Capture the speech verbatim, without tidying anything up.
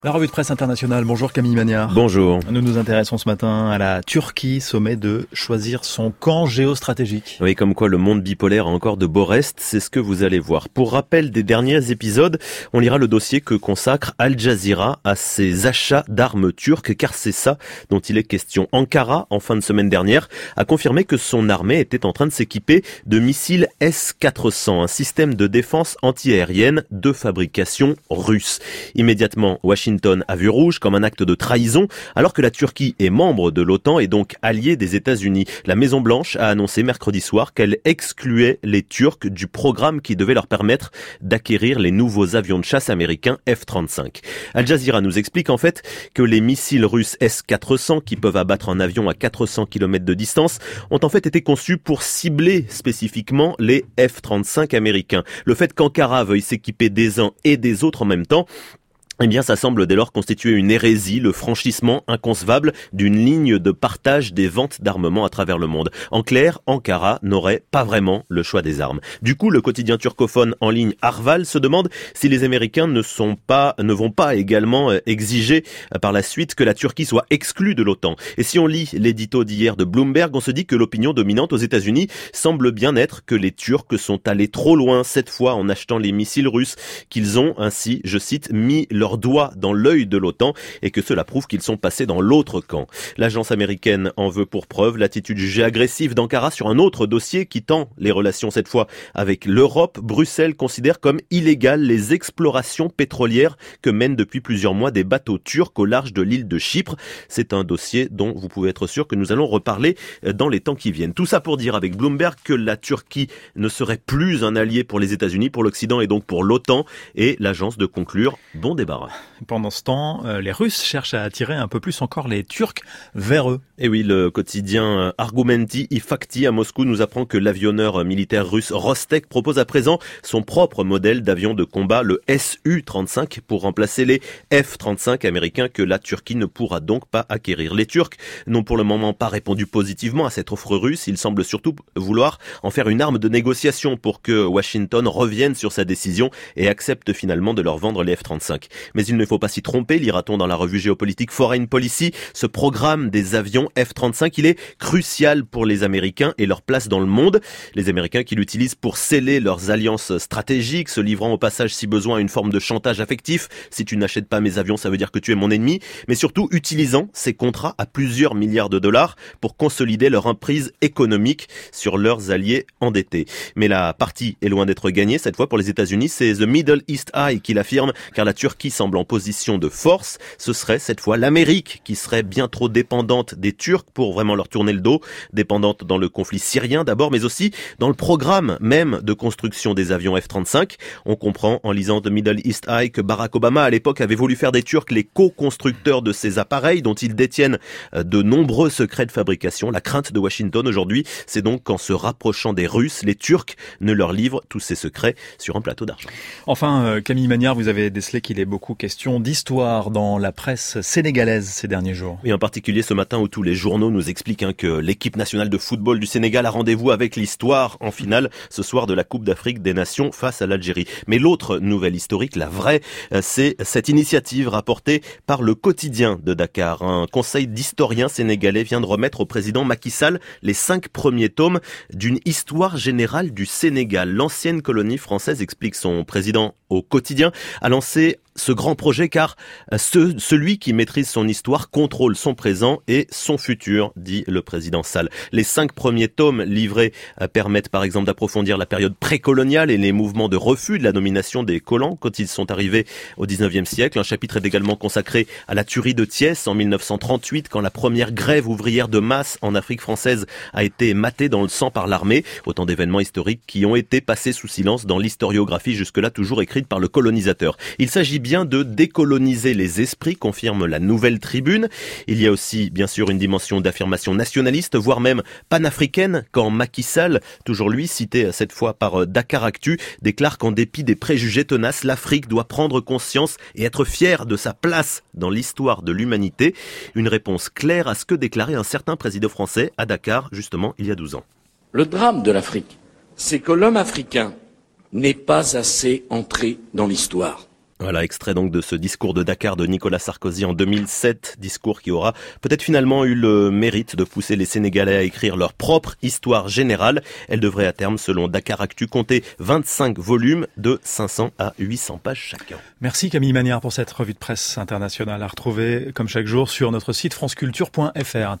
La revue de presse internationale, bonjour Camille Magnard. Bonjour. Nous nous intéressons ce matin à la Turquie, sommet de choisir son camp géostratégique. Oui, comme quoi le monde bipolaire a encore de beaux restes, c'est ce que vous allez voir. Pour rappel des derniers épisodes, on lira le dossier que consacre Al Jazeera à ses achats d'armes turques, car c'est ça dont il est question. Ankara, en fin de semaine dernière, a confirmé que son armée était en train de s'équiper de missiles S quatre cents, un système de défense antiaérienne de fabrication russe. Immédiatement, Washington Washington a vu rouge comme un acte de trahison, alors que la Turquie est membre de l'OTAN et donc alliée des États-Unis. La Maison-Blanche a annoncé mercredi soir qu'elle excluait les Turcs du programme qui devait leur permettre d'acquérir les nouveaux avions de chasse américains F trente-cinq. Al Jazeera nous explique en fait que les missiles russes S quatre cents, qui peuvent abattre un avion à quatre cents kilomètres de distance, ont en fait été conçus pour cibler spécifiquement les F trente-cinq américains. Le fait qu'Ankara veuille s'équiper des uns et des autres en même temps, eh bien, ça semble dès lors constituer une hérésie, le franchissement inconcevable d'une ligne de partage des ventes d'armements à travers le monde. En clair, Ankara n'aurait pas vraiment le choix des armes. Du coup, le quotidien turcophone en ligne Arval se demande si les Américains ne sont pas, ne vont pas également exiger par la suite que la Turquie soit exclue de l'OTAN. Et si on lit l'édito d'hier de Bloomberg, on se dit que l'opinion dominante aux États-Unis semble bien être que les Turcs sont allés trop loin cette fois en achetant les missiles russes, qu'ils ont ainsi, je cite, mis leur doigt dans l'œil de l'OTAN et que cela prouve qu'ils sont passés dans l'autre camp. L'agence américaine en veut pour preuve l'attitude jugée agressive d'Ankara sur un autre dossier qui tend les relations cette fois avec l'Europe. Bruxelles considère comme illégales les explorations pétrolières que mènent depuis plusieurs mois des bateaux turcs au large de l'île de Chypre. C'est un dossier dont vous pouvez être sûr que nous allons reparler dans les temps qui viennent. Tout ça pour dire avec Bloomberg que la Turquie ne serait plus un allié pour les États-Unis, pour l'Occident et donc pour l'OTAN, et l'agence de conclure bon débat. Pendant ce temps, euh, les Russes cherchent à attirer un peu plus encore les Turcs vers eux. Et oui, le quotidien Argumenti Ifakti à Moscou nous apprend que l'avionneur militaire russe Rostek propose à présent son propre modèle d'avion de combat, le S U trente-cinq, pour remplacer les F trente-cinq américains que la Turquie ne pourra donc pas acquérir. Les Turcs n'ont pour le moment pas répondu positivement à cette offre russe. Ils semblent surtout vouloir en faire une arme de négociation pour que Washington revienne sur sa décision et accepte finalement de leur vendre les F trente-cinq. Mais il ne faut pas s'y tromper, lira-t-on dans la revue géopolitique Foreign Policy. Ce programme des avions F trente-cinq, il est crucial pour les Américains et leur place dans le monde. Les Américains qui l'utilisent pour sceller leurs alliances stratégiques, se livrant au passage si besoin à une forme de chantage affectif. Si tu n'achètes pas mes avions, ça veut dire que tu es mon ennemi. Mais surtout utilisant ces contrats à plusieurs milliards de dollars pour consolider leur emprise économique sur leurs alliés endettés. Mais la partie est loin d'être gagnée. Cette fois pour les États-Unis, c'est The Middle East Eye qui l'affirme, car la Turquie semble en position de force. Ce serait cette fois l'Amérique qui serait bien trop dépendante des Turcs pour vraiment leur tourner le dos, dépendante dans le conflit syrien d'abord, mais aussi dans le programme même de construction des avions F trente-cinq. On comprend en lisant The Middle East Eye que Barack Obama à l'époque avait voulu faire des Turcs les co-constructeurs de ces appareils dont ils détiennent de nombreux secrets de fabrication. La crainte de Washington aujourd'hui, c'est donc qu'en se rapprochant des Russes, les Turcs ne leur livrent tous ces secrets sur un plateau d'argent. Enfin, euh, Camille Magnard, vous avez décelé qu'il est beaucoup question d'histoire dans la presse sénégalaise ces derniers jours. Et en particulier ce matin où tous les journaux nous expliquent hein, que l'équipe nationale de football du Sénégal a rendez-vous avec l'histoire en finale ce soir de la Coupe d'Afrique des Nations face à l'Algérie. Mais l'autre nouvelle historique, la vraie, c'est cette initiative rapportée par le quotidien de Dakar. Un conseil d'historiens sénégalais vient de remettre au président Macky Sall les cinq premiers tomes d'une histoire générale du Sénégal. L'ancienne colonie française, explique son président au quotidien, a lancé ce grand projet car ce, celui qui maîtrise son histoire contrôle son présent et son futur, dit le président Sall. Les cinq premiers tomes livrés euh, permettent par exemple d'approfondir la période précoloniale et les mouvements de refus de la nomination des colons quand ils sont arrivés au dix-neuvième siècle. Un chapitre est également consacré à la tuerie de Thiès en mille neuf cent trente-huit quand la première grève ouvrière de masse en Afrique française a été matée dans le sang par l'armée. Autant d'événements historiques qui ont été passés sous silence dans l'historiographie jusque-là toujours écrite par le colonisateur. Il s'agit bien de décoloniser les esprits, confirme la Nouvelle Tribune. Il y a aussi, bien sûr, une dimension d'affirmation nationaliste, voire même panafricaine, quand Macky Sall, toujours lui, cité cette fois par Dakaractu, déclare qu'en dépit des préjugés tenaces, l'Afrique doit prendre conscience et être fière de sa place dans l'histoire de l'humanité. Une réponse claire à ce que déclarait un certain président français à Dakar, justement, il y a douze ans. Le drame de l'Afrique, c'est que l'homme africain n'est pas assez entré dans l'histoire. Voilà, extrait donc de ce discours de Dakar de Nicolas Sarkozy en deux mille sept, discours qui aura peut-être finalement eu le mérite de pousser les Sénégalais à écrire leur propre histoire générale. Elle devrait à terme, selon Dakar Actu, compter vingt-cinq volumes de cinq cents à huit cents pages chacun. Merci Camille Magnard pour cette revue de presse internationale à retrouver comme chaque jour sur notre site franceculture point f r.